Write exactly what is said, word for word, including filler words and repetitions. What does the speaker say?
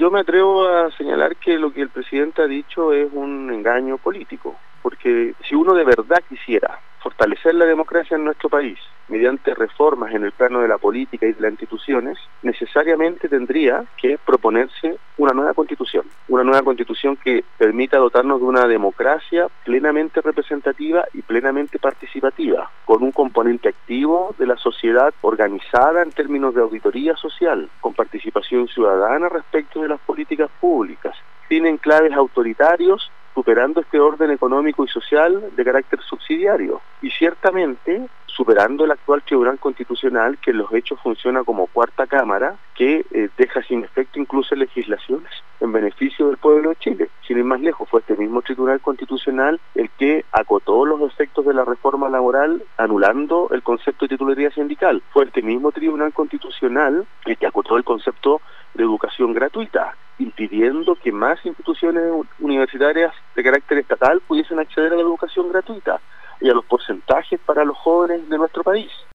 Yo me atrevo a señalar que lo que el presidente ha dicho es un engaño político, porque si uno de verdad quisiera fortalecer la democracia en nuestro país mediante reformas en el plano de la política y de las instituciones, necesariamente tendría que proponerse una nueva constitución, una nueva constitución que permita dotarnos de una democracia plenamente representativa y plenamente participativa, con un componente activo de la sociedad organizada en términos de auditoría social, con participación ciudadana respecto de las políticas públicas, sin enclaves autoritarios, superando este orden económico y social de carácter subsidiario y ciertamente superando el actual Tribunal Constitucional, que en los hechos funciona como cuarta cámara, que eh, deja sin efecto incluso legislaciones en beneficio del pueblo de Chile. Sin ir más lejos, fue este mismo Tribunal Constitucional el que acotó los efectos de la reforma laboral anulando el concepto de titularidad sindical. Fue este mismo Tribunal Constitucional el que acotó el concepto de educación gratuita, impidiendo que más instituciones universitarias de carácter estatal pudiesen acceder a la educación gratuita y a los porcentajes para los jóvenes de nuestro país.